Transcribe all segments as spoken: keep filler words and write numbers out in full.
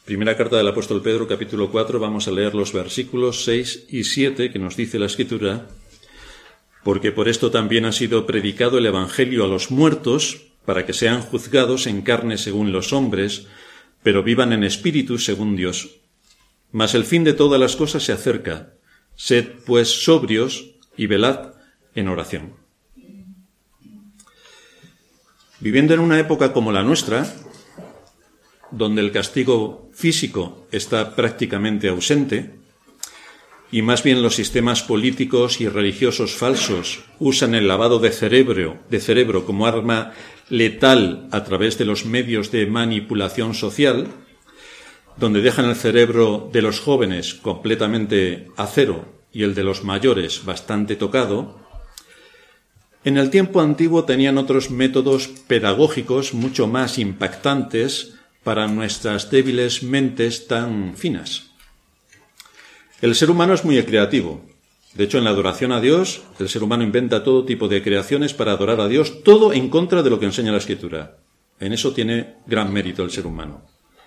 Primera carta del apóstol Pedro, capítulo cuatro, vamos a leer los versículos seis y siete, que nos dice la Escritura: porque por esto también ha sido predicado el Evangelio a los muertos, para que sean juzgados en carne según los hombres, pero vivan en espíritu según Dios. Mas el fin de todas las cosas se acerca. Sed pues sobrios y velad en oración. Viviendo en una época como la nuestra, donde el castigo físico está prácticamente ausente, y más bien los sistemas políticos y religiosos falsos usan el lavado de cerebro, de cerebro como arma letal a través de los medios de manipulación social, donde dejan el cerebro de los jóvenes completamente a cero y el de los mayores bastante tocado, en el tiempo antiguo tenían otros métodos pedagógicos mucho más impactantes para nuestras débiles mentes tan finas. El ser humano es muy creativo. De hecho, en la adoración a Dios, el ser humano inventa todo tipo de creaciones para adorar a Dios, todo en contra de lo que enseña la Escritura. En eso tiene gran mérito el ser humano.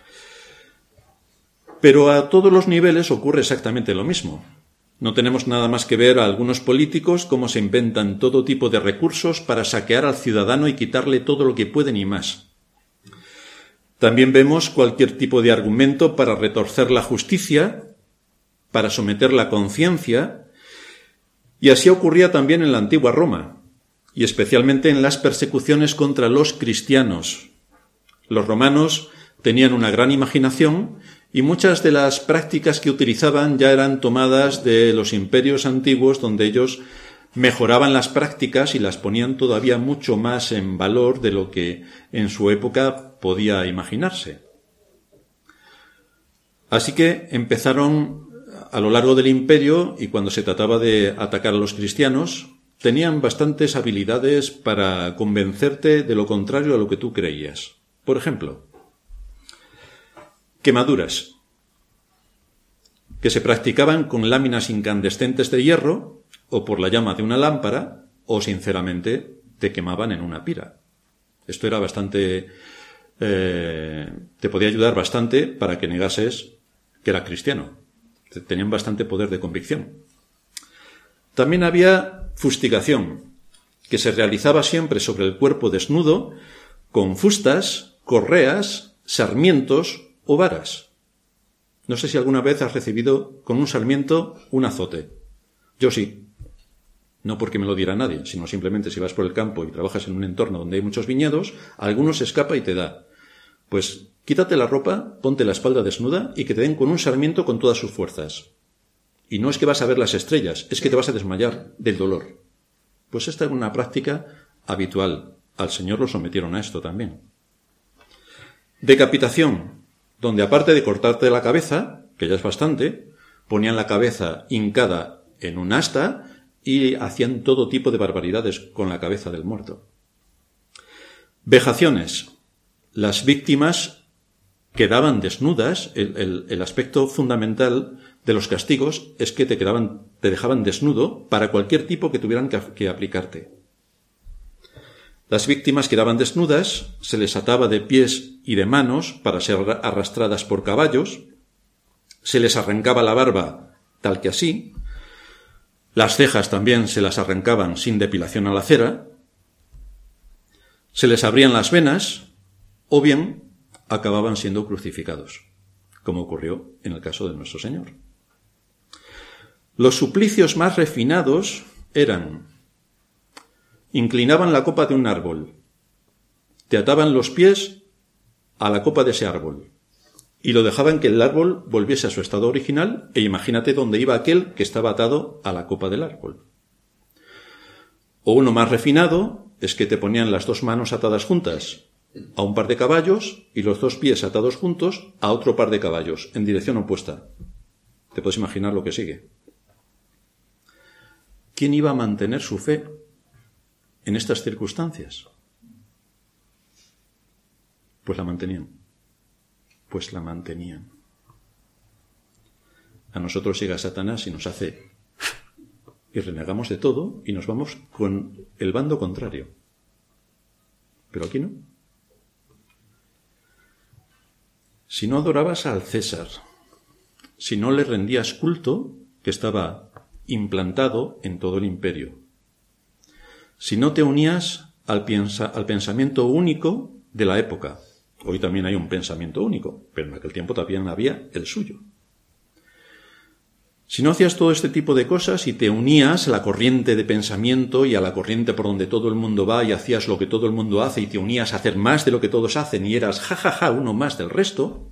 Pero a todos los niveles ocurre exactamente lo mismo. No tenemos nada más que ver a algunos políticos cómo se inventan todo tipo de recursos para saquear al ciudadano y quitarle todo lo que pueden y más. También vemos cualquier tipo de argumento para retorcer la justicia, para someter la conciencia, y así ocurría también en la antigua Roma, y especialmente en las persecuciones contra los cristianos. Los romanos tenían una gran imaginación y muchas de las prácticas que utilizaban ya eran tomadas de los imperios antiguos, donde ellos mejoraban las prácticas y las ponían todavía mucho más en valor de lo que en su época podía imaginarse. Así que empezaron a lo largo del imperio, y cuando se trataba de atacar a los cristianos, tenían bastantes habilidades para convencerte de lo contrario a lo que tú creías. Por ejemplo, quemaduras, que se practicaban con láminas incandescentes de hierro, o por la llama de una lámpara, o sinceramente te quemaban en una pira. Esto era bastante... Eh, te podía ayudar bastante para que negases que era cristiano. Tenían bastante poder de convicción. También había fustigación, que se realizaba siempre sobre el cuerpo desnudo, con fustas, correas, sarmientos o varas. No sé si alguna vez has recibido con un sarmiento un azote. Yo sí. No porque me lo diera nadie, sino simplemente si vas por el campo y trabajas en un entorno donde hay muchos viñedos, a algunos se escapa y te da. Pues quítate la ropa, ponte la espalda desnuda y que te den con un sarmiento con todas sus fuerzas. Y no es que vas a ver las estrellas, es que te vas a desmayar del dolor. Pues esta era una práctica habitual. Al Señor lo sometieron a esto también. Decapitación, donde aparte de cortarte la cabeza, que ya es bastante, ponían la cabeza hincada en un asta y hacían todo tipo de barbaridades con la cabeza del muerto. Vejaciones. Las víctimas quedaban desnudas. El, el, el aspecto fundamental de los castigos es que te, quedaban, te dejaban desnudo para cualquier tipo que tuvieran que, que aplicarte. Las víctimas quedaban desnudas, se les ataba de pies y de manos para ser arrastradas por caballos, se les arrancaba la barba tal que así, las cejas también se las arrancaban sin depilación a la cera, se les abrían las venas, o bien acababan siendo crucificados, como ocurrió en el caso de nuestro Señor. Los suplicios más refinados eran: inclinaban la copa de un árbol, te ataban los pies a la copa de ese árbol y lo dejaban que el árbol volviese a su estado original, e imagínate dónde iba aquel que estaba atado a la copa del árbol. O uno más refinado es que te ponían las dos manos atadas juntas a un par de caballos y los dos pies atados juntos a otro par de caballos en dirección opuesta. Te puedes imaginar lo que sigue. ¿Quién iba a mantener su fe en estas circunstancias? Pues la mantenían. Pues la mantenían. A nosotros llega Satanás y nos hace... y renegamos de todo y nos vamos con el bando contrario. Pero aquí no. si no adorabas al César, si no le rendías culto, que estaba implantado en todo el imperio, si no te unías al, piensa, al pensamiento único de la época. Hoy también hay un pensamiento único, pero en aquel tiempo también había el suyo. Si no hacías todo este tipo de cosas y te unías a la corriente de pensamiento y a la corriente por donde todo el mundo va y hacías lo que todo el mundo hace y te unías a hacer más de lo que todos hacen y eras jajaja ja, ja, uno más del resto,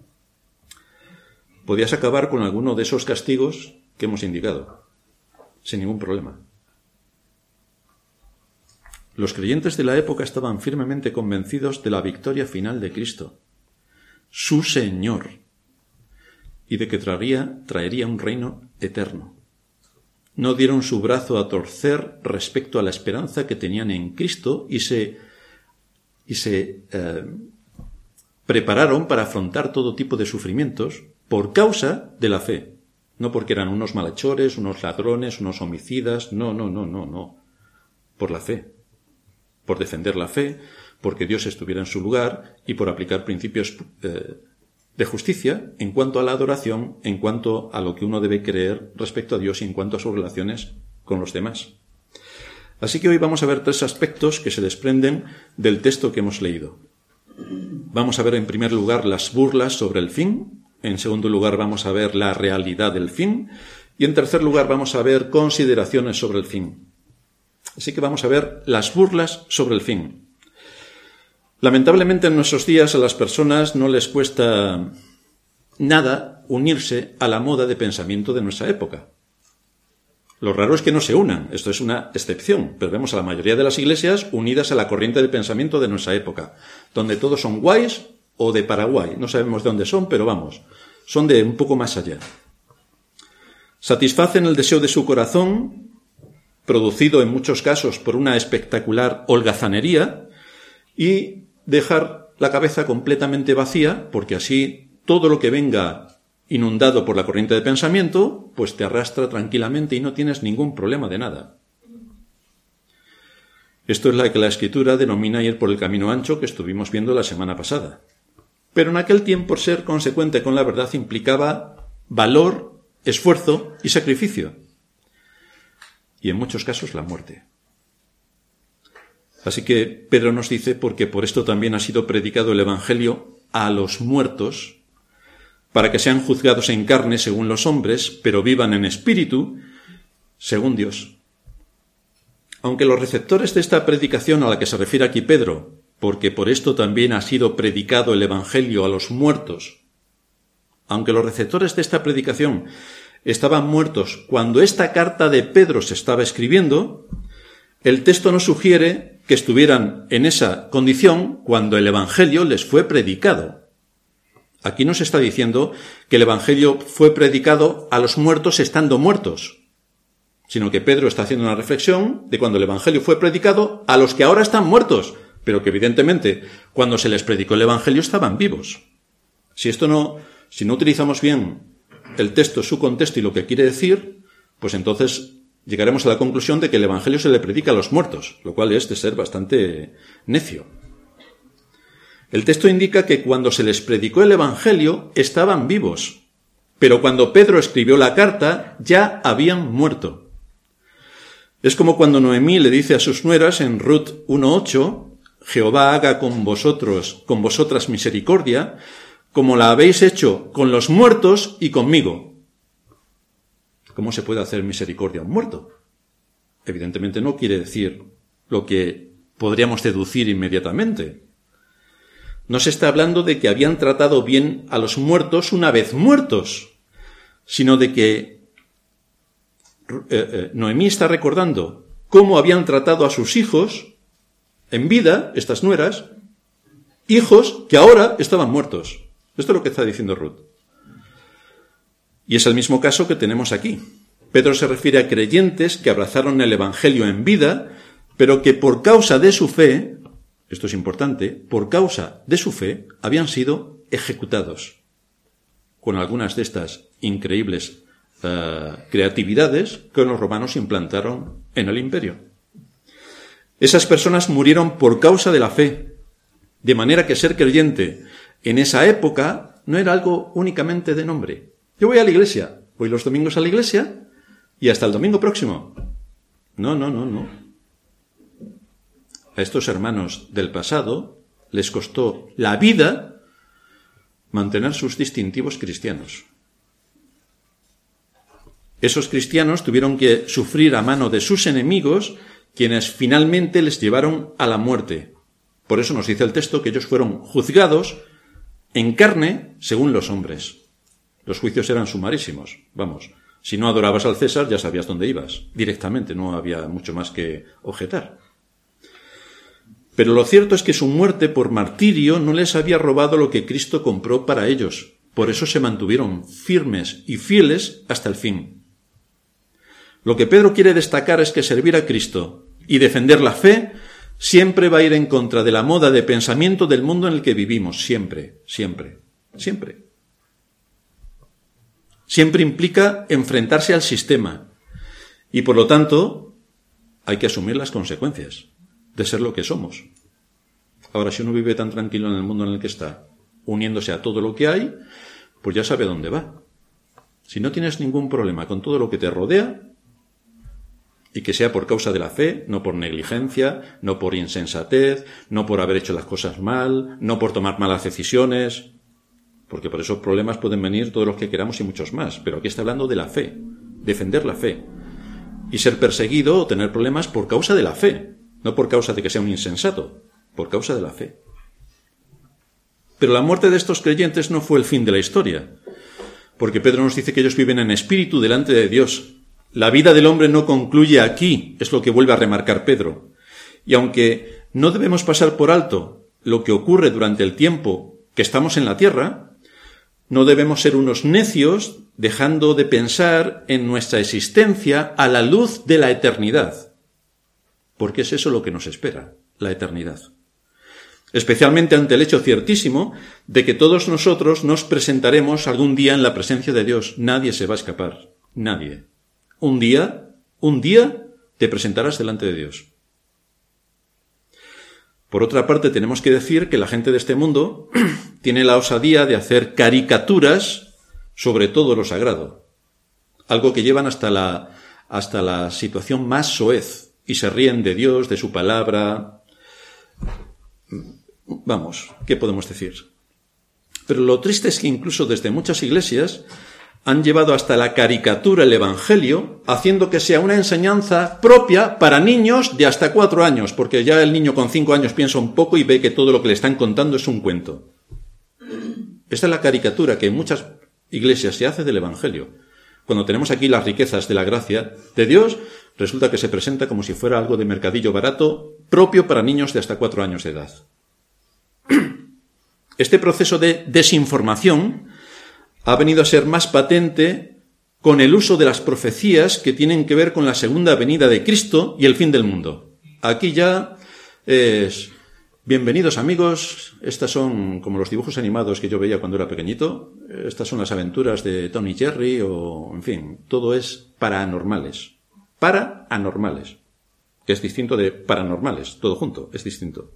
podías acabar con alguno de esos castigos que hemos indicado, sin ningún problema. Los creyentes de la época estaban firmemente convencidos de la victoria final de Cristo, su Señor, y de que traería, traería un reino eterno. No dieron su brazo a torcer respecto a la esperanza que tenían en Cristo y se, y se eh, prepararon para afrontar todo tipo de sufrimientos por causa de la fe. No porque eran unos malhechores, unos ladrones, unos homicidas, no, no, no, no, no. Por la fe. Por defender la fe, porque Dios estuviera en su lugar y por aplicar principios eh, de justicia en cuanto a la adoración, en cuanto a lo que uno debe creer respecto a Dios y en cuanto a sus relaciones con los demás. Así que hoy vamos a ver tres aspectos que se desprenden del texto que hemos leído. Vamos a ver en primer lugar las burlas sobre el fin, en segundo lugar vamos a ver la realidad del fin y en tercer lugar vamos a ver consideraciones sobre el fin. Así que vamos a ver las burlas sobre el fin. Lamentablemente en nuestros días a las personas no les cuesta nada unirse a la moda de pensamiento de nuestra época. Lo raro es que no se unan, esto es una excepción, pero vemos a la mayoría de las iglesias unidas a la corriente de pensamiento de nuestra época, donde todos son guays o de Paraguay, no sabemos de dónde son, pero vamos, son de un poco más allá. Satisfacen el deseo de su corazón, producido en muchos casos por una espectacular holgazanería, y dejar la cabeza completamente vacía, porque así todo lo que venga inundado por la corriente de pensamiento, pues te arrastra tranquilamente y no tienes ningún problema de nada. Esto es lo que la Escritura denomina ir por el camino ancho que estuvimos viendo la semana pasada. Pero en aquel tiempo ser consecuente con la verdad implicaba valor, esfuerzo y sacrificio. Y en muchos casos la muerte. Así que Pedro nos dice, porque por esto también ha sido predicado el Evangelio a los muertos, para que sean juzgados en carne según los hombres, pero vivan en espíritu según Dios. Aunque los receptores de esta predicación a la que se refiere aquí Pedro, porque por esto también ha sido predicado el Evangelio a los muertos, aunque los receptores de esta predicación estaban muertos cuando esta carta de Pedro se estaba escribiendo, el texto nos sugiere que estuvieran en esa condición cuando el Evangelio les fue predicado. Aquí no se está diciendo que el Evangelio fue predicado a los muertos estando muertos, sino que Pedro está haciendo una reflexión de cuando el Evangelio fue predicado a los que ahora están muertos, pero que evidentemente cuando se les predicó el Evangelio estaban vivos. Si esto no, si no utilizamos bien el texto, su contexto y lo que quiere decir, pues entonces llegaremos a la conclusión de que el Evangelio se le predica a los muertos, lo cual es de ser bastante necio. El texto indica que cuando se les predicó el Evangelio estaban vivos, pero cuando Pedro escribió la carta ya habían muerto. Es como cuando Noemí le dice a sus nueras en Ruth uno ocho, Jehová haga con vosotros, con vosotras misericordia, como la habéis hecho con los muertos y conmigo. ¿Cómo se puede hacer misericordia a un muerto? Evidentemente no quiere decir lo que podríamos deducir inmediatamente. No se está hablando de que habían tratado bien a los muertos una vez muertos, sino de que eh, eh, Noemí está recordando cómo habían tratado a sus hijos en vida, estas nueras, hijos que ahora estaban muertos. Esto es lo que está diciendo Ruth. Y es el mismo caso que tenemos aquí. Pedro se refiere a creyentes que abrazaron el Evangelio en vida, pero que por causa de su fe, esto es importante, por causa de su fe, habían sido ejecutados. Con algunas de estas increíbles uh, creatividades que los romanos implantaron en el imperio. Esas personas murieron por causa de la fe, de manera que ser creyente en esa época no era algo únicamente de nombre. Yo voy a la iglesia, voy los domingos a la iglesia y hasta el domingo próximo. No, no, no, no. A estos hermanos del pasado les costó la vida mantener sus distintivos cristianos. Esos cristianos tuvieron que sufrir a mano de sus enemigos, quienes finalmente les llevaron a la muerte. Por eso nos dice el texto que ellos fueron juzgados en carne según los hombres. Los juicios eran sumarísimos. Vamos, si no adorabas al César ya sabías dónde ibas. Directamente, no había mucho más que objetar. Pero lo cierto es que su muerte por martirio no les había robado lo que Cristo compró para ellos. Por eso se mantuvieron firmes y fieles hasta el fin. Lo que Pedro quiere destacar es que servir a Cristo y defender la fe siempre va a ir en contra de la moda de pensamiento del mundo en el que vivimos. Siempre, siempre, siempre. Siempre implica enfrentarse al sistema. Y por lo tanto, hay que asumir las consecuencias de ser lo que somos. Ahora, si uno vive tan tranquilo en el mundo en el que está, uniéndose a todo lo que hay, pues ya sabe dónde va. Si no tienes ningún problema con todo lo que te rodea, y que sea por causa de la fe, no por negligencia, no por insensatez, no por haber hecho las cosas mal, no por tomar malas decisiones, porque por esos problemas pueden venir todos los que queramos y muchos más, pero aquí está hablando de la fe, defender la fe, y ser perseguido o tener problemas por causa de la fe, no por causa de que sea un insensato, por causa de la fe. Pero la muerte de estos creyentes no fue el fin de la historia, porque Pedro nos dice que ellos viven en espíritu delante de Dios. La vida del hombre no concluye aquí, es lo que vuelve a remarcar Pedro. Y aunque no debemos pasar por alto lo que ocurre durante el tiempo que estamos en la tierra, no debemos ser unos necios dejando de pensar en nuestra existencia a la luz de la eternidad. Porque es eso lo que nos espera, la eternidad. Especialmente ante el hecho ciertísimo de que todos nosotros nos presentaremos algún día en la presencia de Dios. Nadie se va a escapar, nadie. Un día, un día te presentarás delante de Dios. Por otra parte, tenemos que decir que la gente de este mundo tiene la osadía de hacer caricaturas sobre todo lo sagrado. Algo que llevan hasta la, hasta la situación más soez. Y se ríen de Dios, de su palabra. Vamos, ¿qué podemos decir? Pero lo triste es que incluso desde muchas iglesias han llevado hasta la caricatura el Evangelio, haciendo que sea una enseñanza propia para niños de hasta cuatro años, porque ya el niño con cinco años piensa un poco y ve que todo lo que le están contando es un cuento. Esta es la caricatura que en muchas iglesias se hace del Evangelio. Cuando tenemos aquí las riquezas de la gracia de Dios, resulta que se presenta como si fuera algo de mercadillo barato, propio para niños de hasta cuatro años de edad. Este proceso de desinformación ha venido a ser más patente con el uso de las profecías que tienen que ver con la segunda venida de Cristo y el fin del mundo. Aquí ya es... Bienvenidos amigos, estas son como los dibujos animados que yo veía cuando era pequeñito, estas son las aventuras de Tom y Jerry o, en fin, todo es paranormales. Paranormales, que es distinto de paranormales, todo junto, es distinto.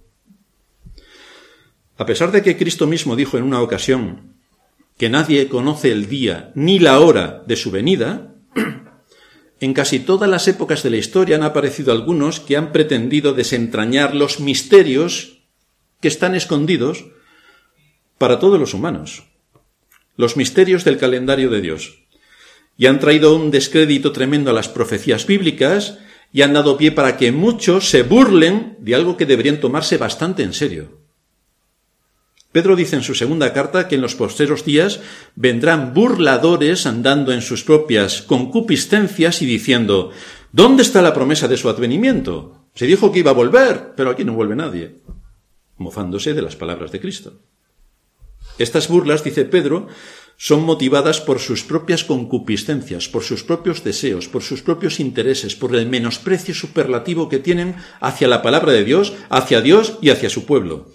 A pesar de que Cristo mismo dijo en una ocasión que nadie conoce el día ni la hora de su venida, en casi todas las épocas de la historia han aparecido algunos que han pretendido desentrañar los misterios que están escondidos para todos los humanos, los misterios del calendario de Dios, y han traído un descrédito tremendo a las profecías bíblicas y han dado pie para que muchos se burlen de algo que deberían tomarse bastante en serio. Pedro dice en su segunda carta que en los postreros días vendrán burladores andando en sus propias concupiscencias y diciendo: ¿dónde está la promesa de su advenimiento? Se dijo que iba a volver, pero aquí no vuelve nadie. Mofándose de las palabras de Cristo. Estas burlas, dice Pedro, son motivadas por sus propias concupiscencias, por sus propios deseos, por sus propios intereses, por el menosprecio superlativo que tienen hacia la palabra de Dios, hacia Dios y hacia su pueblo.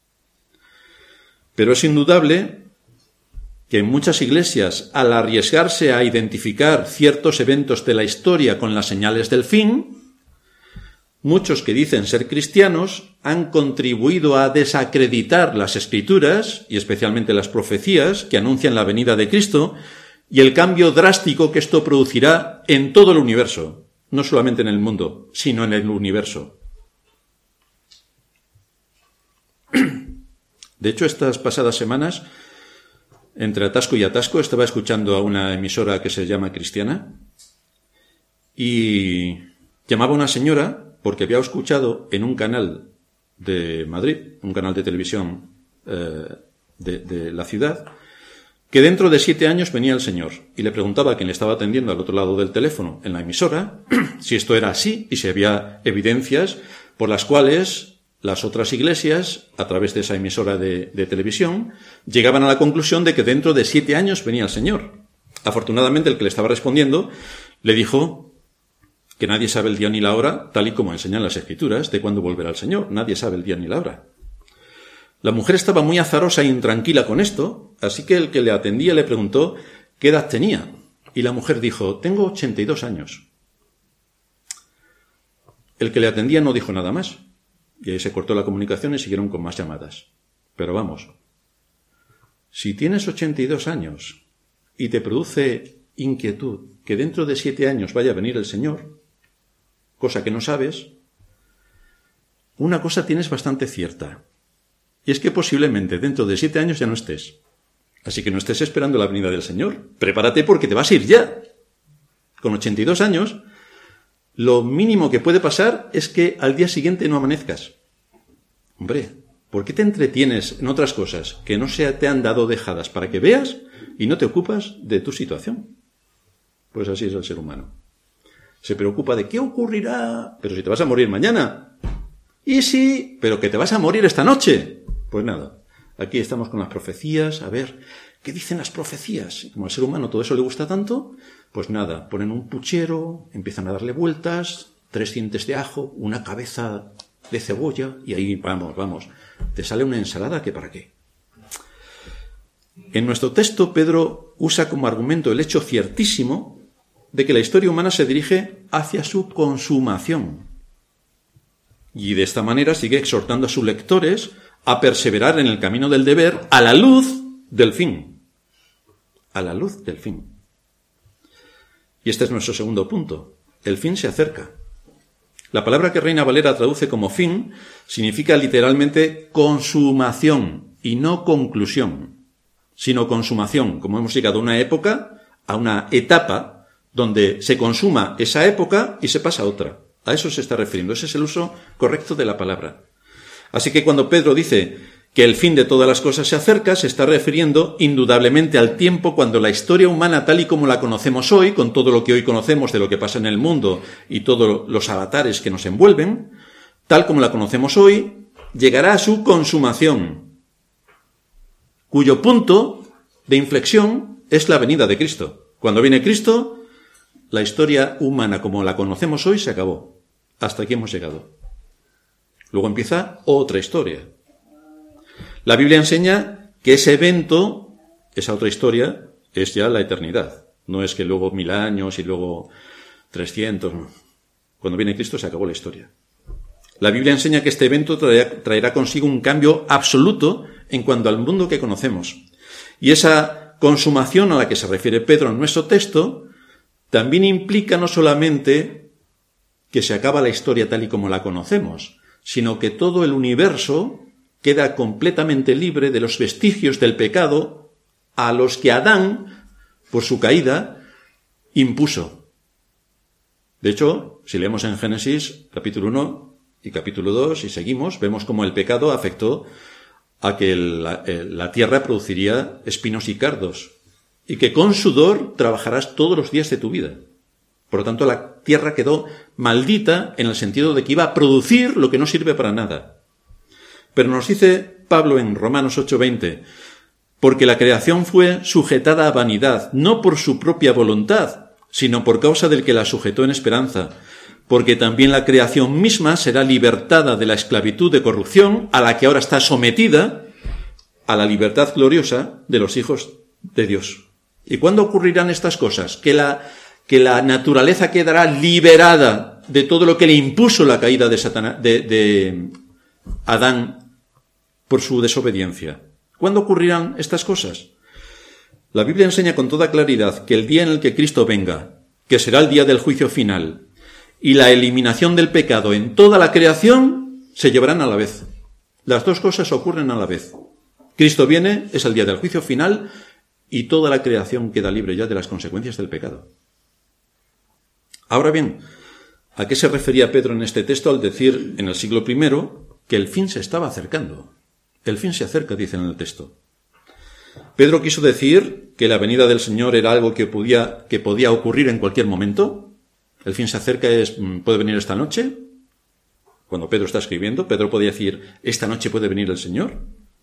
Pero es indudable que en muchas iglesias, al arriesgarse a identificar ciertos eventos de la historia con las señales del fin, muchos que dicen ser cristianos han contribuido a desacreditar las Escrituras, y especialmente las profecías, que anuncian la venida de Cristo, y el cambio drástico que esto producirá en todo el universo, no solamente en el mundo, sino en el universo. De hecho, estas pasadas semanas, entre atasco y atasco, estaba escuchando a una emisora que se llama Cristiana, y llamaba a una señora porque había escuchado en un canal de Madrid, un canal de televisión eh, de, de la ciudad, que dentro de siete años venía el Señor, y le preguntaba a quien le estaba atendiendo al otro lado del teléfono en la emisora si esto era así y si había evidencias por las cuales las otras iglesias, a través de esa emisora de, de televisión, llegaban a la conclusión de que dentro de siete años venía el Señor. Afortunadamente, el que le estaba respondiendo le dijo que nadie sabe el día ni la hora, tal y como enseñan las Escrituras, de cuándo volverá el Señor. Nadie sabe el día ni la hora. La mujer estaba muy azarosa e intranquila con esto, así que el que le atendía le preguntó qué edad tenía. Y la mujer dijo, tengo ochenta y dos años. El que le atendía no dijo nada más. Y ahí se cortó la comunicación y siguieron con más llamadas. Pero vamos, si tienes ochenta y dos años y te produce inquietud que dentro de siete años vaya a venir el Señor, cosa que no sabes, una cosa tienes bastante cierta, y es que posiblemente dentro de siete años ya no estés. Así que no estés esperando la venida del Señor. Prepárate porque te vas a ir ya. Con ochenta y dos años, lo mínimo que puede pasar es que al día siguiente no amanezcas. Hombre, ¿por qué te entretienes en otras cosas que no se te han dado dejadas para que veas y no te ocupas de tu situación? Pues así es el ser humano. Se preocupa de qué ocurrirá, pero si te vas a morir mañana. Y sí, pero que te vas a morir esta noche. Pues nada, aquí estamos con las profecías, a ver, ¿qué dicen las profecías? Y como al ser humano todo eso le gusta tanto, pues nada, ponen un puchero, empiezan a darle vueltas, tres dientes de ajo, una cabeza de cebolla, y ahí vamos, vamos, te sale una ensalada que para qué. En nuestro texto, Pedro usa como argumento el hecho ciertísimo de que la historia humana se dirige hacia su consumación. Y de esta manera sigue exhortando a sus lectores a perseverar en el camino del deber a la luz del fin. A la luz del fin. Y este es nuestro segundo punto. El fin se acerca. La palabra que Reina Valera traduce como fin significa literalmente consumación y no conclusión, sino consumación, como hemos llegado a una época, a una etapa donde se consuma esa época y se pasa a otra. A eso se está refiriendo. Ese es el uso correcto de la palabra. Así que cuando Pedro dice que el fin de todas las cosas se acerca, se está refiriendo indudablemente al tiempo cuando la historia humana tal y como la conocemos hoy, con todo lo que hoy conocemos de lo que pasa en el mundo y todos los avatares que nos envuelven, tal como la conocemos hoy, llegará a su consumación, cuyo punto de inflexión es la venida de Cristo. Cuando viene Cristo, la historia humana como la conocemos hoy se acabó. Hasta aquí hemos llegado. Luego empieza otra historia. La Biblia enseña que ese evento, esa otra historia, es ya la eternidad. No es que luego mil años y luego trescientos. No. Cuando viene Cristo se acabó la historia. La Biblia enseña que este evento traerá, traerá consigo un cambio absoluto en cuanto al mundo que conocemos. Y esa consumación a la que se refiere Pedro en nuestro texto también implica no solamente que se acaba la historia tal y como la conocemos, sino que todo el universo queda completamente libre de los vestigios del pecado a los que Adán, por su caída, impuso. De hecho, si leemos en Génesis capítulo uno y capítulo dos y seguimos, vemos cómo el pecado afectó a que la, la tierra produciría espinos y cardos, y que con sudor trabajarás todos los días de tu vida. Por lo tanto, la tierra quedó maldita en el sentido de que iba a producir lo que no sirve para nada. Pero nos dice Pablo en Romanos ocho veinte, porque la creación fue sujetada a vanidad, no por su propia voluntad, sino por causa del que la sujetó en esperanza, porque también la creación misma será libertada de la esclavitud de corrupción a la que ahora está sometida a la libertad gloriosa de los hijos de Dios. ¿Y cuándo ocurrirán estas cosas? Que la, que la naturaleza quedará liberada cuenta de todo lo que le impuso la caída de, Satanás, de, de Adán por su desobediencia. ¿Cuándo ocurrirán estas cosas? La Biblia enseña con toda claridad que el día en el que Cristo venga, que será el día del juicio final, y la eliminación del pecado en toda la creación, se llevarán a la vez. Las dos cosas ocurren a la vez. Cristo viene, es el día del juicio final, y toda la creación queda libre ya de las consecuencias del pecado. Ahora bien, ¿a qué se refería Pedro en este texto al decir en el siglo primero que el fin se estaba acercando? El fin se acerca, dice en el texto. Pedro quiso decir que la venida del Señor era algo que podía, que podía ocurrir en cualquier momento. El fin se acerca, es, puede venir esta noche. Cuando Pedro está escribiendo, Pedro podía decir, esta noche puede venir el Señor.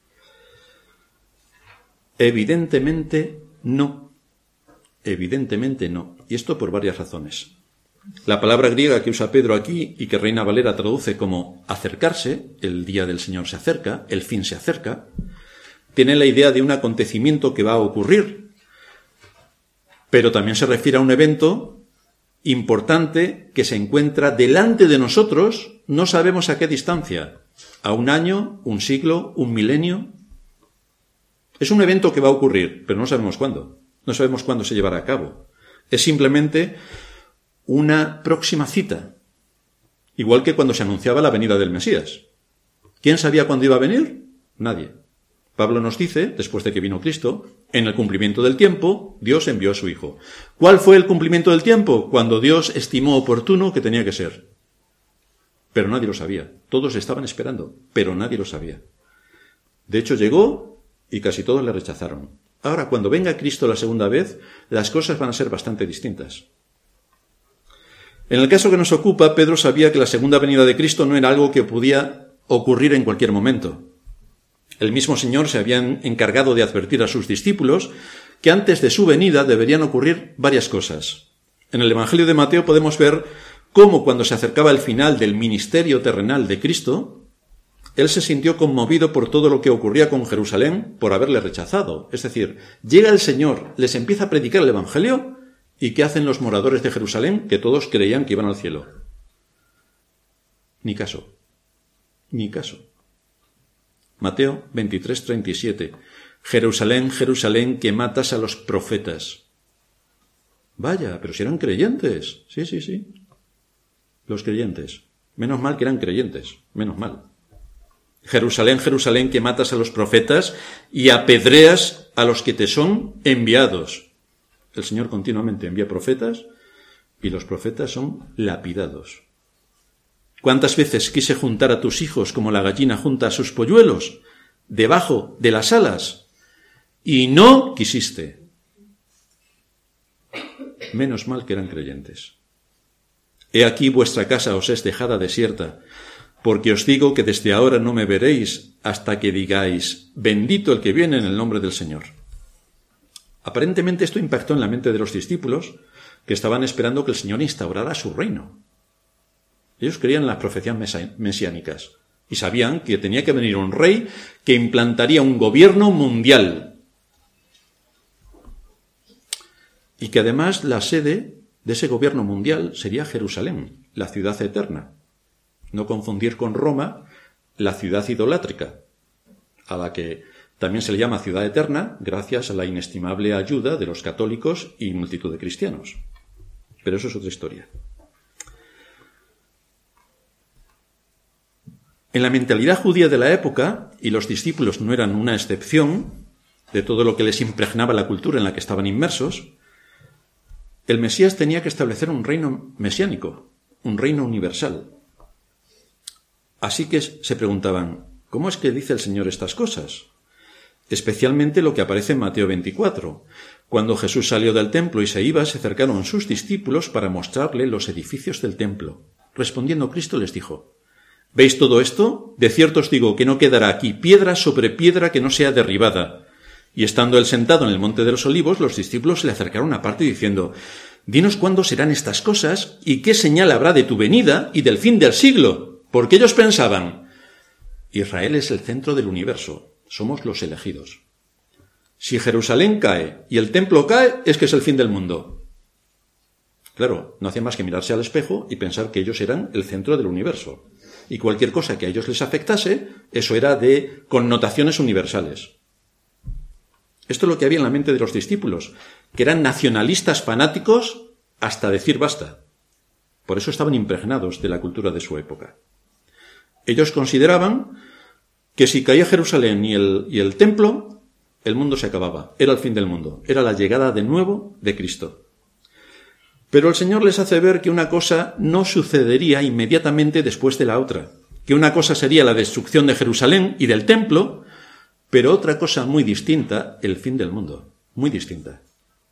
Evidentemente no. Evidentemente no. Y esto por varias razones. La palabra griega que usa Pedro aquí y que Reina Valera traduce como acercarse, el día del Señor se acerca, el fin se acerca, tiene la idea de un acontecimiento que va a ocurrir, pero también se refiere a un evento importante que se encuentra delante de nosotros, no sabemos a qué distancia, a un año, un siglo, un milenio. Es un evento que va a ocurrir, pero no sabemos cuándo, no sabemos cuándo se llevará a cabo. Es simplemente una próxima cita, igual que cuando se anunciaba la venida del Mesías. ¿Quién sabía cuándo iba a venir? Nadie. Pablo nos dice, después de que vino Cristo, en el cumplimiento del tiempo, Dios envió a su Hijo. ¿Cuál fue el cumplimiento del tiempo? Cuando Dios estimó oportuno que tenía que ser. Pero nadie lo sabía. Todos estaban esperando, pero nadie lo sabía. De hecho, llegó y casi todos le rechazaron. Ahora, cuando venga Cristo la segunda vez, las cosas van a ser bastante distintas. En el caso que nos ocupa, Pedro sabía que la segunda venida de Cristo no era algo que podía ocurrir en cualquier momento. El mismo Señor se había encargado de advertir a sus discípulos que antes de su venida deberían ocurrir varias cosas. En el Evangelio de Mateo podemos ver cómo cuando se acercaba el final del ministerio terrenal de Cristo, él se sintió conmovido por todo lo que ocurría con Jerusalén por haberle rechazado. Es decir, llega el Señor, les empieza a predicar el Evangelio, ¿y qué hacen los moradores de Jerusalén? Que todos creían que iban al cielo. Ni caso. Ni caso. Mateo veintitrés, treinta y siete. Jerusalén, Jerusalén, que matas a los profetas. Vaya, pero si eran creyentes. Sí, sí, sí. Los creyentes. Menos mal que eran creyentes. Menos mal. Jerusalén, Jerusalén, que matas a los profetas y apedreas a los que te son enviados. El Señor continuamente envía profetas y los profetas son lapidados. ¿Cuántas veces quise juntar a tus hijos como la gallina junta a sus polluelos debajo de las alas? Y no quisiste. Menos mal que eran creyentes. He aquí vuestra casa os es dejada desierta, porque os digo que desde ahora no me veréis hasta que digáis, bendito el que viene en el nombre del Señor. Aparentemente esto impactó en la mente de los discípulos, que estaban esperando que el Señor instaurara su reino. Ellos creían en las profecías mesiánicas y sabían que tenía que venir un rey que implantaría un gobierno mundial y que además la sede de ese gobierno mundial sería Jerusalén, la ciudad eterna. No confundir con Roma, la ciudad idolátrica, a la que también se le llama ciudad eterna gracias a la inestimable ayuda de los católicos y multitud de cristianos. Pero eso es otra historia. En la mentalidad judía de la época, y los discípulos no eran una excepción de todo lo que les impregnaba la cultura en la que estaban inmersos, el Mesías tenía que establecer un reino mesiánico, un reino universal. Así que se preguntaban, ¿cómo es que dice el Señor estas cosas? Especialmente lo que aparece en Mateo veinticuatro. Cuando Jesús salió del templo y se iba, se acercaron sus discípulos para mostrarle los edificios del templo. Respondiendo Cristo les dijo, ¿veis todo esto? De cierto os digo que no quedará aquí piedra sobre piedra que no sea derribada. Y estando él sentado en el monte de los olivos, los discípulos se le acercaron aparte diciendo, dinos cuándo serán estas cosas y qué señal habrá de tu venida y del fin del siglo. Porque ellos pensaban, Israel es el centro del universo, somos los elegidos. Si Jerusalén cae y el templo cae, es que es el fin del mundo. Claro, no hacían más que mirarse al espejo y pensar que ellos eran el centro del universo. Y cualquier cosa que a ellos les afectase, eso era de connotaciones universales. Esto es lo que había en la mente de los discípulos, que eran nacionalistas fanáticos hasta decir basta. Por eso estaban impregnados de la cultura de su época. Ellos consideraban que si caía Jerusalén y el, y el templo, el mundo se acababa. Era el fin del mundo. Era la llegada de nuevo de Cristo. Pero el Señor les hace ver que una cosa no sucedería inmediatamente después de la otra. Que una cosa sería la destrucción de Jerusalén y del templo, pero otra cosa muy distinta, el fin del mundo. Muy distinta.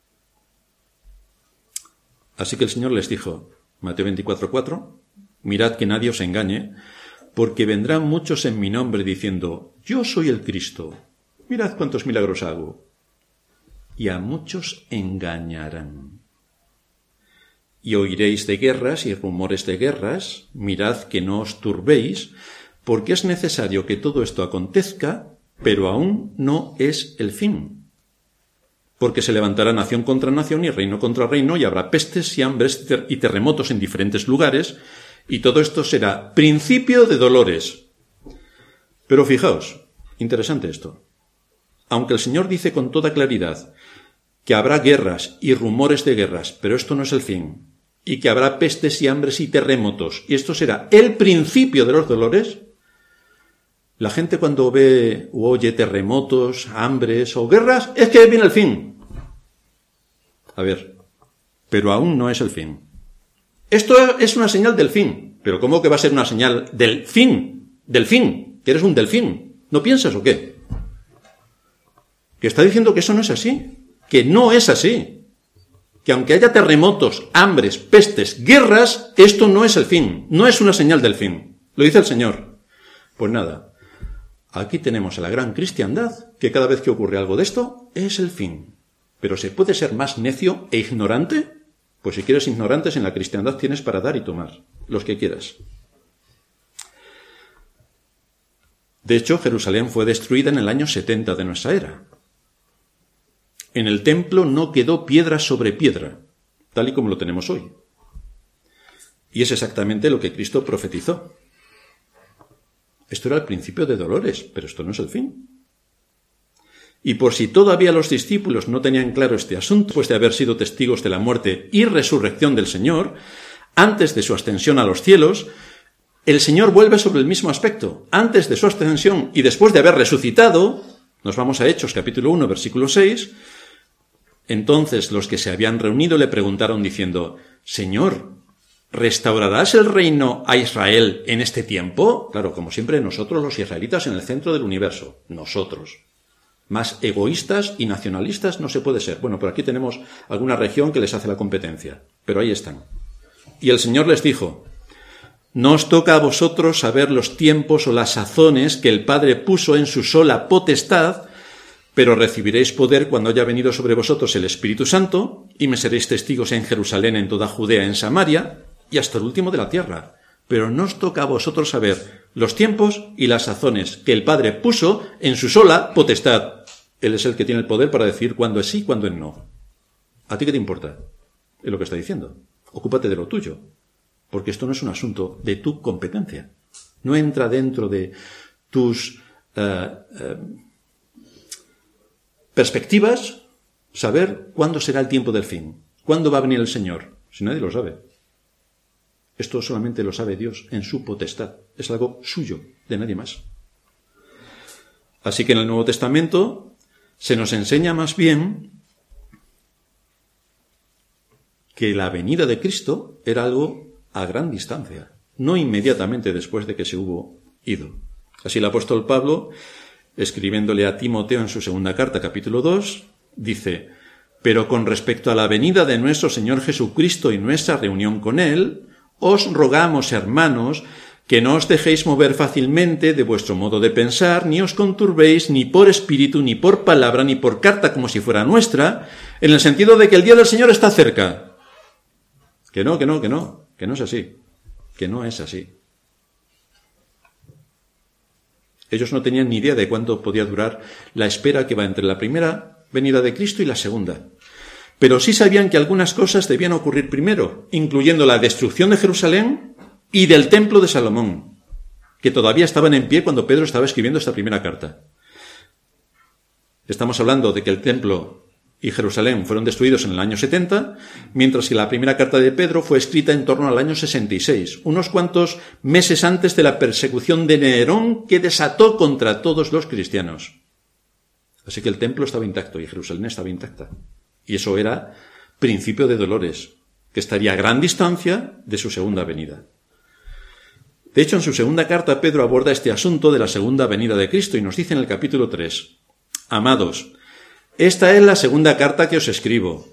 Así que el Señor les dijo, Mateo veinticuatro cuatro, mirad que nadie os engañe, porque vendrán muchos en mi nombre diciendo, yo soy el Cristo, mirad cuántos milagros hago. Y a muchos engañarán. Y oiréis de guerras y rumores de guerras, mirad que no os turbéis, porque es necesario que todo esto acontezca, pero aún no es el fin. Porque se levantará nación contra nación y reino contra reino, y habrá pestes y hambres y terremotos en diferentes lugares, y todo esto será principio de dolores. Pero fijaos, interesante esto. Aunque el Señor dice con toda claridad que habrá guerras y rumores de guerras, pero esto no es el fin, y que habrá pestes y hambres y terremotos, y esto será el principio de los dolores, la gente cuando ve o oye terremotos, hambres o guerras, es que viene el fin. A ver, pero aún no es el fin. Esto es una señal del fin. ¿Pero cómo que va a ser una señal del fin? Del fin. ¿Que eres un delfín? ¿No piensas o qué? Que está diciendo que eso no es así. Que no es así. Que aunque haya terremotos, hambres, pestes, guerras, esto no es el fin. No es una señal del fin. Lo dice el Señor. Pues nada. Aquí tenemos a la gran cristiandad, que cada vez que ocurre algo de esto, es el fin. Pero ¿se puede ser más necio e ignorante? Pues si quieres ignorantes, en la cristiandad tienes para dar y tomar, los que quieras. De hecho, Jerusalén fue destruida en el año setenta de nuestra era. En el templo no quedó piedra sobre piedra, tal y como lo tenemos hoy. Y es exactamente lo que Cristo profetizó. Esto era el principio de dolores, pero esto no es el fin. Y por si todavía los discípulos no tenían claro este asunto, después de haber sido testigos de la muerte y resurrección del Señor, antes de su ascensión a los cielos, el Señor vuelve sobre el mismo aspecto. Antes de su ascensión y después de haber resucitado, nos vamos a Hechos capítulo uno, versículo seis, entonces los que se habían reunido le preguntaron diciendo, Señor, ¿restaurarás el reino a Israel en este tiempo? Claro, como siempre, nosotros los israelitas en el centro del universo. Nosotros. Más egoístas y nacionalistas no se puede ser. Bueno, pero aquí tenemos alguna región que les hace la competencia. Pero ahí están. Y el Señor les dijo, no os toca a vosotros saber los tiempos o las sazones que el Padre puso en su sola potestad, pero recibiréis poder cuando haya venido sobre vosotros el Espíritu Santo, y me seréis testigos en Jerusalén, en toda Judea, en Samaria, y hasta el último de la tierra. Pero no os toca a vosotros saber los tiempos y las sazones que el Padre puso en su sola potestad. Él es el que tiene el poder para decir cuándo es sí y cuándo es no. ¿A ti qué te importa? Es lo que está diciendo. Ocúpate de lo tuyo. Porque esto no es un asunto de tu competencia. No entra dentro de tus uh, uh, perspectivas saber cuándo será el tiempo del fin. ¿Cuándo va a venir el Señor? Si nadie lo sabe. Esto solamente lo sabe Dios en su potestad. Es algo suyo, de nadie más. Así que en el Nuevo Testamento se nos enseña más bien que la venida de Cristo era algo a gran distancia, no inmediatamente después de que se hubo ido. Así el apóstol Pablo, escribiéndole a Timoteo en su segunda carta, capítulo dos, dice, pero con respecto a la venida de nuestro Señor Jesucristo y nuestra reunión con Él, os rogamos, hermanos, que no os dejéis mover fácilmente de vuestro modo de pensar, ni os conturbéis ni por espíritu, ni por palabra, ni por carta como si fuera nuestra, en el sentido de que el día del Señor está cerca. Que no, que no, que no, que no es así, que no es así. Ellos no tenían ni idea de cuánto podía durar la espera que va entre la primera venida de Cristo y la segunda. Pero sí sabían que algunas cosas debían ocurrir primero, incluyendo la destrucción de Jerusalén y del templo de Salomón, que todavía estaban en pie cuando Pedro estaba escribiendo esta primera carta. Estamos hablando de que el templo y Jerusalén fueron destruidos en el año setenta, mientras que la primera carta de Pedro fue escrita en torno al año sesenta y seis, unos cuantos meses antes de la persecución de Nerón que desató contra todos los cristianos. Así que el templo estaba intacto y Jerusalén estaba intacta. Y eso era principio de dolores, que estaría a gran distancia de su segunda venida. De hecho, en su segunda carta, Pedro aborda este asunto de la segunda venida de Cristo y nos dice en el capítulo tres, Amados, esta es la segunda carta que os escribo,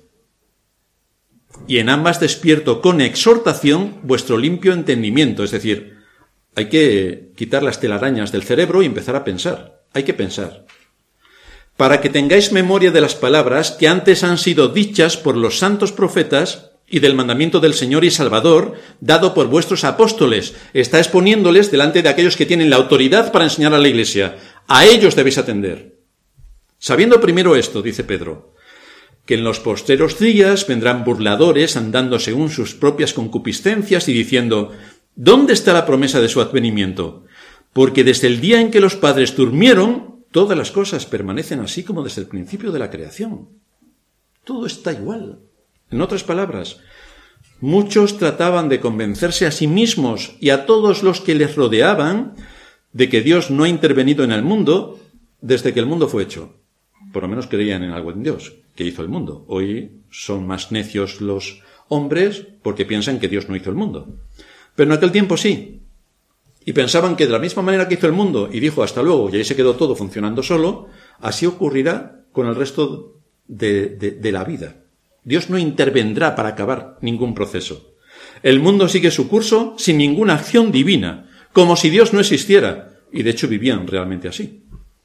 y en ambas despierto con exhortación vuestro limpio entendimiento. Es decir, hay que quitar las telarañas del cerebro y empezar a pensar. Hay que pensar. Para que tengáis memoria de las palabras que antes han sido dichas por los santos profetas y del mandamiento del Señor y Salvador dado por vuestros apóstoles. Está exponiéndoles delante de aquellos que tienen la autoridad para enseñar a la Iglesia. A ellos debéis atender. Sabiendo primero esto, dice Pedro, que en los postreros días vendrán burladores andando según sus propias concupiscencias y diciendo, ¿dónde está la promesa de su advenimiento? Porque desde el día en que los padres durmieron, todas las cosas permanecen así como desde el principio de la creación. Todo está igual. En otras palabras, muchos trataban de convencerse a sí mismos y a todos los que les rodeaban de que Dios no ha intervenido en el mundo desde que el mundo fue hecho. Por lo menos creían en algo en Dios, que hizo el mundo. Hoy son más necios los hombres porque piensan que Dios no hizo el mundo. Pero en aquel tiempo sí. Y pensaban que de la misma manera que hizo el mundo y dijo hasta luego, y ahí se quedó todo funcionando solo, así ocurrirá con el resto de, de, de la vida. Dios no intervendrá para acabar ningún proceso. El mundo sigue su curso sin ninguna acción divina, como si Dios no existiera. Y de hecho vivían realmente así.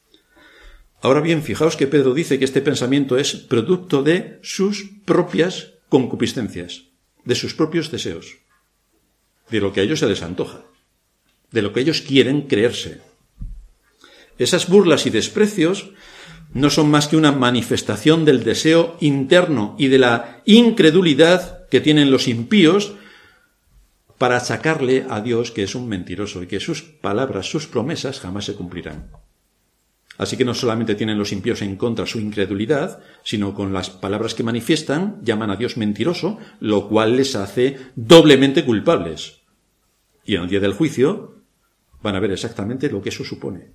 Ahora bien, fijaos que Pedro dice que este pensamiento es producto de sus propias concupiscencias, de sus propios deseos, de lo que a ellos se les antoja, de lo que ellos quieren creerse. Esas burlas y desprecios no son más que una manifestación del deseo interno y de la incredulidad que tienen los impíos para achacarle a Dios que es un mentiroso y que sus palabras, sus promesas jamás se cumplirán. Así que no solamente tienen los impíos en contra su incredulidad, sino con las palabras que manifiestan llaman a Dios mentiroso, lo cual les hace doblemente culpables. Y en el día del juicio van a ver exactamente lo que eso supone.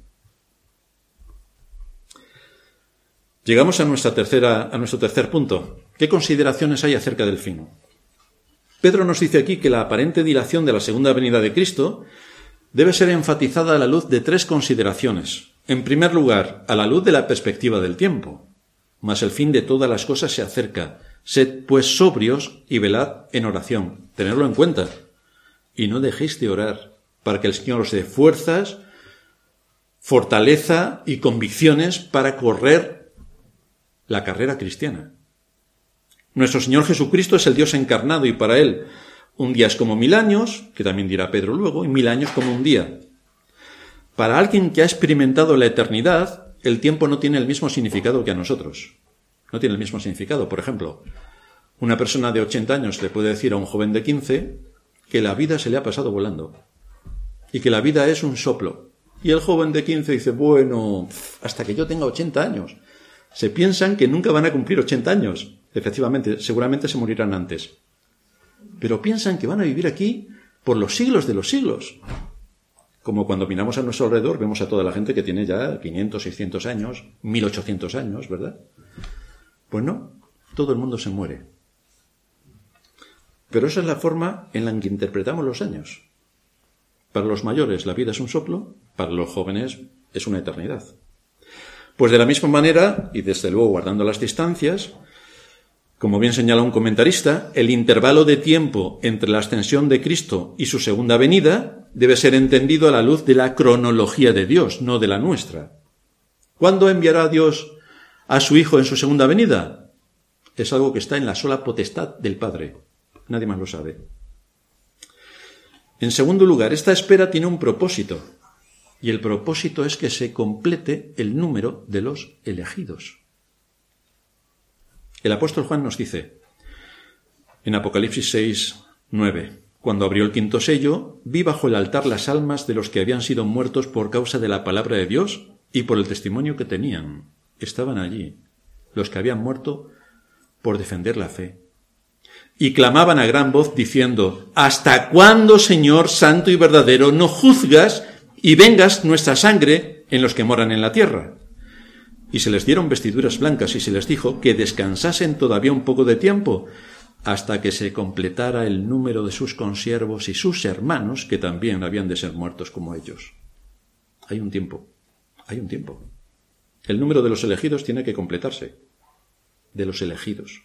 Llegamos a, nuestra tercera, a nuestro tercer punto. ¿Qué consideraciones hay acerca del fin? Pedro nos dice aquí que la aparente dilación de la segunda venida de Cristo debe ser enfatizada a la luz de tres consideraciones. En primer lugar, a la luz de la perspectiva del tiempo. Mas el fin de todas las cosas se acerca. Sed pues sobrios y velad en oración. Tenedlo en cuenta. Y no dejéis de orar, para que el Señor os dé fuerzas, fortaleza y convicciones para correr la carrera cristiana. Nuestro Señor Jesucristo es el Dios encarnado y para Él un día es como mil años, que también dirá Pedro luego, y mil años como un día. Para alguien que ha experimentado la eternidad, el tiempo no tiene el mismo significado que a nosotros. No tiene el mismo significado. Por ejemplo, una persona de ochenta años le puede decir a un joven de quince que la vida se le ha pasado volando y que la vida es un soplo. Y el joven de quince dice, bueno, hasta que yo tenga ochenta años. Se piensan que nunca van a cumplir ochenta años. Efectivamente, seguramente se morirán antes. Pero piensan que van a vivir aquí por los siglos de los siglos. Como cuando miramos a nuestro alrededor, vemos a toda la gente que tiene ya quinientos, seiscientos años, mil ochocientos años, ¿verdad? Pues no, todo el mundo se muere. Pero esa es la forma en la que interpretamos los años. Para los mayores la vida es un soplo, para los jóvenes es una eternidad. Pues de la misma manera, y desde luego guardando las distancias, como bien señala un comentarista, el intervalo de tiempo entre la ascensión de Cristo y su segunda venida debe ser entendido a la luz de la cronología de Dios, no de la nuestra. ¿Cuándo enviará Dios a su Hijo en su segunda venida? Es algo que está en la sola potestad del Padre. Nadie más lo sabe. En segundo lugar, esta espera tiene un propósito, y el propósito es que se complete el número de los elegidos. El apóstol Juan nos dice, en Apocalipsis seis, nueve, cuando abrió el quinto sello, vi bajo el altar las almas de los que habían sido muertos por causa de la palabra de Dios y por el testimonio que tenían. Estaban allí, los que habían muerto por defender la fe. Y clamaban a gran voz diciendo, ¿hasta cuándo, Señor santo y verdadero, no juzgas y vengas nuestra sangre en los que moran en la tierra? Y se les dieron vestiduras blancas y se les dijo que descansasen todavía un poco de tiempo, hasta que se completara el número de sus consiervos y sus hermanos, que también habían de ser muertos como ellos. Hay un tiempo, hay un tiempo. El número de los elegidos tiene que completarse, de los elegidos.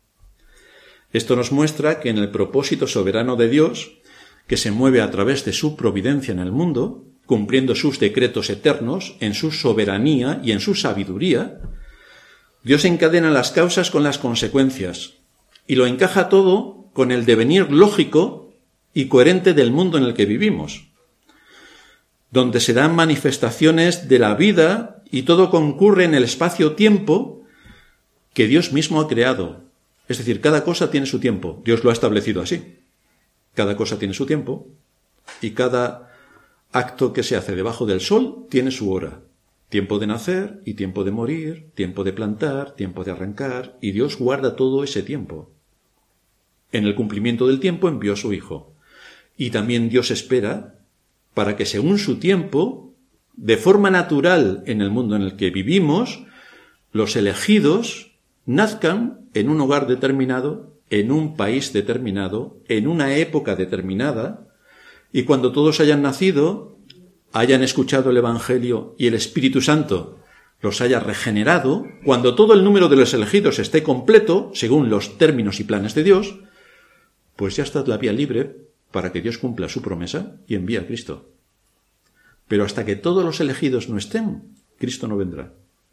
Esto nos muestra que en el propósito soberano de Dios, que se mueve a través de su providencia en el mundo, cumpliendo sus decretos eternos, en su soberanía y en su sabiduría, Dios encadena las causas con las consecuencias, y lo encaja todo con el devenir lógico y coherente del mundo en el que vivimos, donde se dan manifestaciones de la vida y todo concurre en el espacio-tiempo que Dios mismo ha creado. Es decir, cada cosa tiene su tiempo. Dios lo ha establecido así. Cada cosa tiene su tiempo y cada acto que se hace debajo del sol tiene su hora. Tiempo de nacer y tiempo de morir, tiempo de plantar, tiempo de arrancar, y Dios guarda todo ese tiempo. En el cumplimiento del tiempo envió a su Hijo. Y también Dios espera para que según su tiempo, de forma natural en el mundo en el que vivimos, los elegidos nazcan en un hogar determinado, en un país determinado, en una época determinada, y cuando todos hayan nacido, hayan escuchado el Evangelio y el Espíritu Santo los haya regenerado, cuando todo el número de los elegidos esté completo, según los términos y planes de Dios, pues ya está la vía libre para que Dios cumpla su promesa y envíe a Cristo. Pero hasta que todos los elegidos no estén, Cristo no vendrá.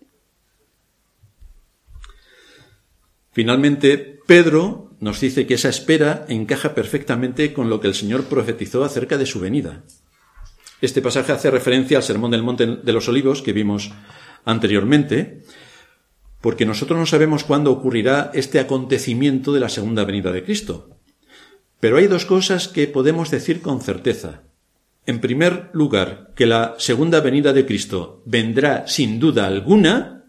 Finalmente, Pedro nos dice que esa espera encaja perfectamente con lo que el Señor profetizó acerca de su venida. Este pasaje hace referencia al Sermón del Monte de los Olivos que vimos anteriormente, porque nosotros no sabemos cuándo ocurrirá este acontecimiento de la segunda venida de Cristo. Pero hay dos cosas que podemos decir con certeza. En primer lugar, que la segunda venida de Cristo vendrá sin duda alguna,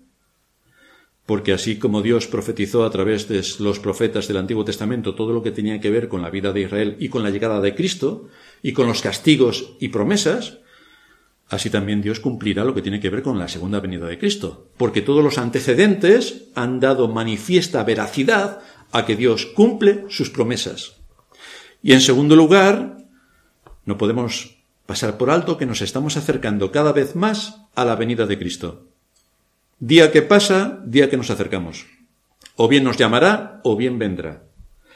porque así como Dios profetizó a través de los profetas del Antiguo Testamento todo lo que tenía que ver con la vida de Israel y con la llegada de Cristo, y con los castigos y promesas, así también Dios cumplirá lo que tiene que ver con la segunda venida de Cristo, porque todos los antecedentes han dado manifiesta veracidad a que Dios cumple sus promesas. Y en segundo lugar, no podemos pasar por alto que nos estamos acercando cada vez más a la venida de Cristo. Día que pasa, día que nos acercamos. O bien nos llamará, o bien vendrá.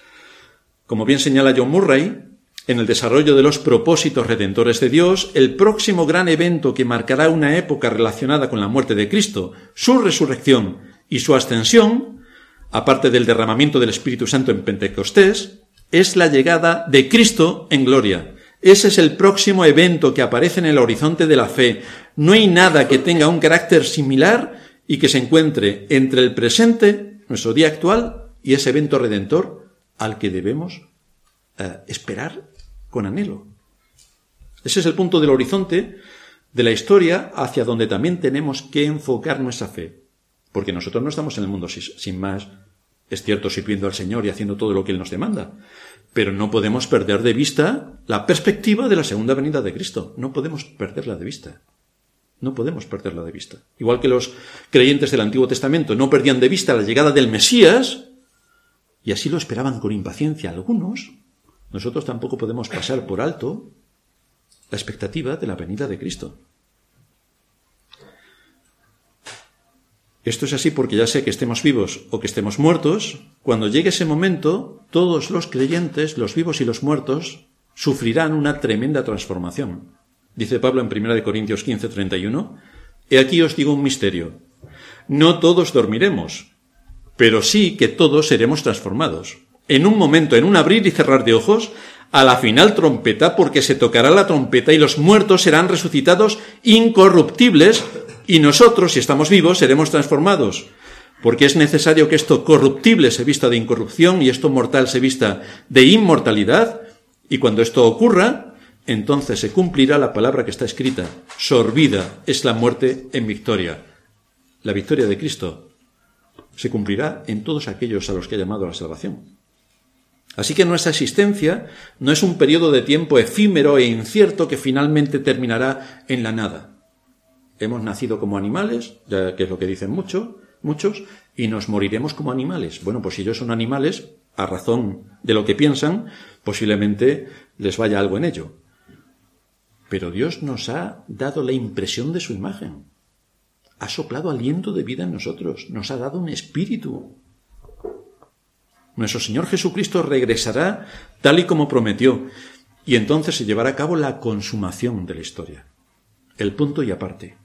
Como bien señala John Murray, en el desarrollo de los propósitos redentores de Dios, el próximo gran evento que marcará una época relacionada con la muerte de Cristo, su resurrección y su ascensión, aparte del derramamiento del Espíritu Santo en Pentecostés, es la llegada de Cristo en gloria. Ese es el próximo evento que aparece en el horizonte de la fe. No hay nada que tenga un carácter similar y que se encuentre entre el presente, nuestro día actual, y ese evento redentor al que debemos eh, esperar con anhelo. Ese es el punto del horizonte de la historia hacia donde también tenemos que enfocar nuestra fe. Porque nosotros no estamos en el mundo sin, sin más. Es cierto, sirviendo al Señor y haciendo todo lo que Él nos demanda. Pero no podemos perder de vista la perspectiva de la segunda venida de Cristo. No podemos perderla de vista. No podemos perderla de vista. Igual que los creyentes del Antiguo Testamento no perdían de vista la llegada del Mesías, y así lo esperaban con impaciencia algunos, nosotros tampoco podemos pasar por alto la expectativa de la venida de Cristo. Esto es así porque ya sea que estemos vivos o que estemos muertos, cuando llegue ese momento, todos los creyentes, los vivos y los muertos, sufrirán una tremenda transformación. Dice Pablo en primera de Corintios quince, treinta y uno, «He aquí os digo un misterio. No todos dormiremos, pero sí que todos seremos transformados. En un momento, en un abrir y cerrar de ojos, a la final trompeta, porque se tocará la trompeta y los muertos serán resucitados incorruptibles, y nosotros, si estamos vivos, seremos transformados. porque es necesario que esto corruptible se vista de incorrupción y esto mortal se vista de inmortalidad, y cuando esto ocurra, entonces se cumplirá la palabra que está escrita: sorbida es la muerte en victoria. La victoria de Cristo se cumplirá en todos aquellos a los que ha llamado a la salvación. Así que nuestra existencia no es un periodo de tiempo efímero e incierto que finalmente terminará en la nada. Hemos nacido como animales, ya que es lo que dicen mucho, muchos, y nos moriremos como animales. Bueno, pues si ellos son animales, a razón de lo que piensan, posiblemente les vaya algo en ello. Pero Dios nos ha dado la impresión de su imagen. Ha soplado aliento de vida en nosotros, nos ha dado un espíritu. Nuestro Señor Jesucristo regresará tal y como prometió, y entonces se llevará a cabo la consumación de la historia, el punto y aparte.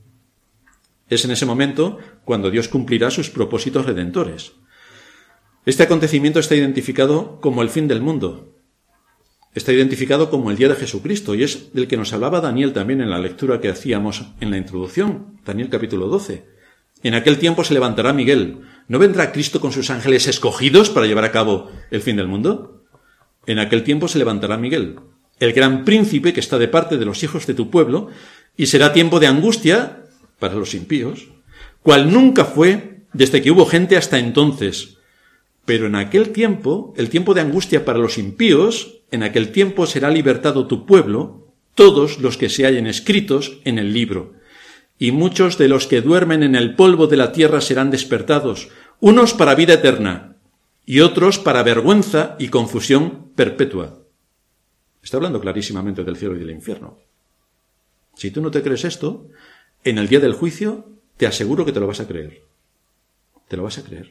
Es en ese momento cuando Dios cumplirá sus propósitos redentores. Este acontecimiento está identificado como el fin del mundo. Está identificado como el día de Jesucristo, y es del que nos hablaba Daniel también en la lectura que hacíamos en la introducción, Daniel capítulo doce. En aquel tiempo se levantará Miguel. ¿No vendrá Cristo con sus ángeles escogidos para llevar a cabo el fin del mundo? En aquel tiempo se levantará Miguel, el gran príncipe que está de parte de los hijos de tu pueblo, y será tiempo de angustia para los impíos, cual nunca fue desde que hubo gente hasta entonces. Pero en aquel tiempo, el tiempo de angustia para los impíos, en aquel tiempo será libertado tu pueblo, todos los que se hallen escritos en el libro. Y muchos de los que duermen en el polvo de la tierra serán despertados, unos para vida eterna y otros para vergüenza y confusión perpetua. Está hablando clarísimamente del cielo y del infierno. Si tú no te crees esto, en el día del juicio te aseguro que te lo vas a creer. Te lo vas a creer.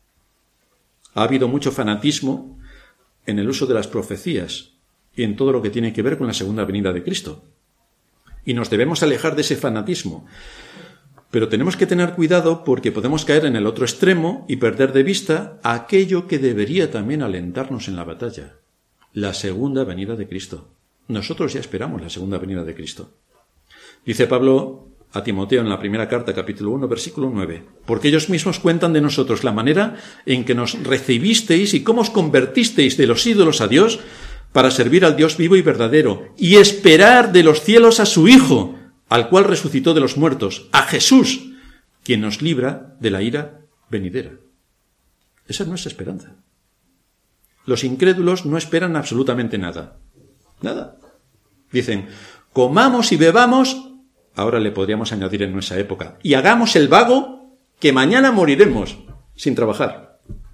Ha habido mucho fanatismo en el uso de las profecías y en todo lo que tiene que ver con la segunda venida de Cristo. Y nos debemos alejar de ese fanatismo. Pero tenemos que tener cuidado porque podemos caer en el otro extremo y perder de vista aquello que debería también alentarnos en la batalla: la segunda venida de Cristo. Nosotros ya esperamos la segunda venida de Cristo. Dice Pablo a Timoteo en la primera carta, capítulo uno, versículo nueve: porque ellos mismos cuentan de nosotros la manera en que nos recibisteis y cómo os convertisteis de los ídolos a Dios, para servir al Dios vivo y verdadero, y esperar de los cielos a su Hijo, al cual resucitó de los muertos, a Jesús, quien nos libra de la ira venidera. Esa es nuestra esperanza. Los incrédulos no esperan absolutamente nada. Nada. Dicen: comamos y bebamos, ahora le podríamos añadir en nuestra época, y hagamos el vago, que mañana moriremos sin trabajar.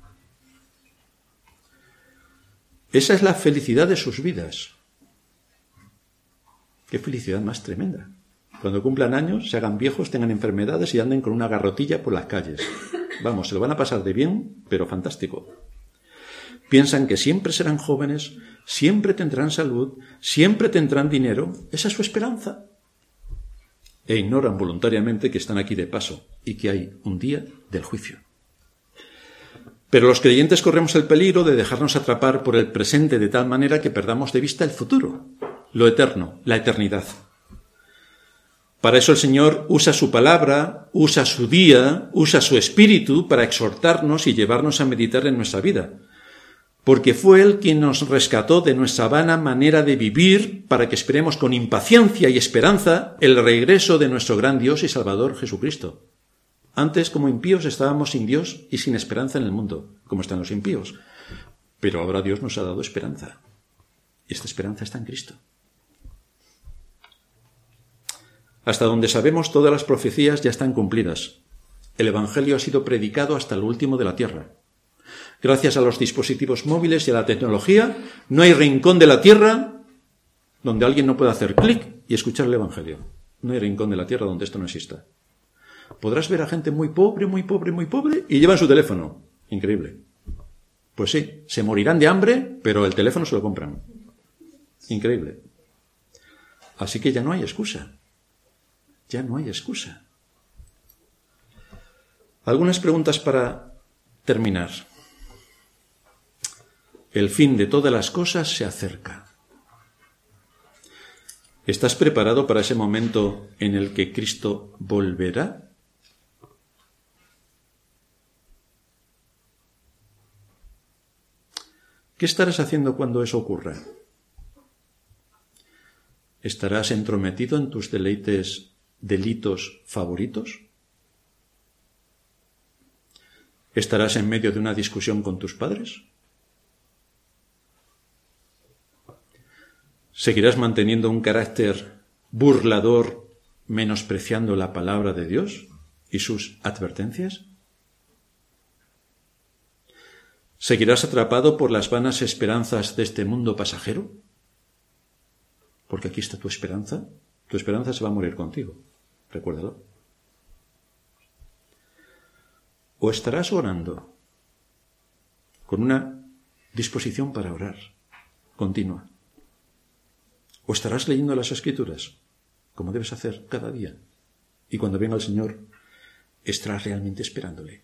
Esa es la felicidad de sus vidas. Qué felicidad más tremenda. Cuando cumplan años, se hagan viejos, tengan enfermedades y anden con una garrotilla por las calles. Vamos, se lo van a pasar de bien, pero fantástico. Piensan que siempre serán jóvenes, siempre tendrán salud, siempre tendrán dinero. Esa es su esperanza. E ignoran voluntariamente que están aquí de paso y que hay un día del juicio. Pero los creyentes corremos el peligro de dejarnos atrapar por el presente de tal manera que perdamos de vista el futuro, lo eterno, la eternidad. Para eso el Señor usa su palabra, usa su día, usa su espíritu para exhortarnos y llevarnos a meditar en nuestra vida, porque fue Él quien nos rescató de nuestra vana manera de vivir para que esperemos con impaciencia y esperanza el regreso de nuestro gran Dios y Salvador Jesucristo. Antes, como impíos, estábamos sin Dios y sin esperanza en el mundo, como están los impíos. Pero ahora Dios nos ha dado esperanza. Y esta esperanza está en Cristo. Hasta donde sabemos, todas las profecías ya están cumplidas. El Evangelio ha sido predicado hasta lo último de la tierra. Gracias a los dispositivos móviles y a la tecnología, no hay rincón de la tierra donde alguien no pueda hacer clic y escuchar el Evangelio. No hay rincón de la tierra donde esto no exista. Podrás ver a gente muy pobre, muy pobre, muy pobre y llevan su teléfono. Increíble. Pues sí, se morirán de hambre, pero el teléfono se lo compran. Increíble. Así que ya no hay excusa. Ya no hay excusa. Algunas preguntas para terminar. El fin de todas las cosas se acerca. ¿Estás preparado para ese momento en el que Cristo volverá? ¿Qué estarás haciendo cuando eso ocurra? ¿Estarás entrometido en tus deleites, delitos favoritos? ¿Estarás en medio de una discusión con tus padres? ¿Seguirás manteniendo un carácter burlador, menospreciando la palabra de Dios y sus advertencias? ¿Seguirás atrapado por las vanas esperanzas de este mundo pasajero? Porque aquí está tu esperanza. Tu esperanza se va a morir contigo. Recuérdalo. ¿O estarás orando con una disposición para orar continua? ¿O estarás leyendo las Escrituras, como debes hacer cada día? Y cuando venga el Señor, estarás realmente esperándole.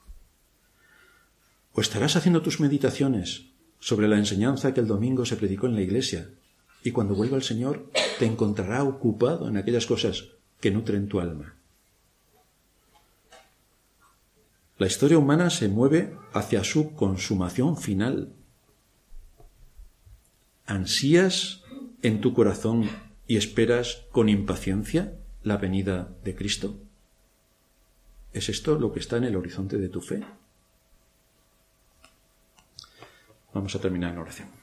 ¿O estarás haciendo tus meditaciones sobre la enseñanza que el domingo se predicó en la iglesia? Y cuando vuelva el Señor, te encontrará ocupado en aquellas cosas que nutren tu alma. La historia humana se mueve hacia su consumación final. ¿Ansías en tu corazón y esperas con impaciencia la venida de Cristo? ¿Es esto lo que está en el horizonte de tu fe? Vamos a terminar en oración.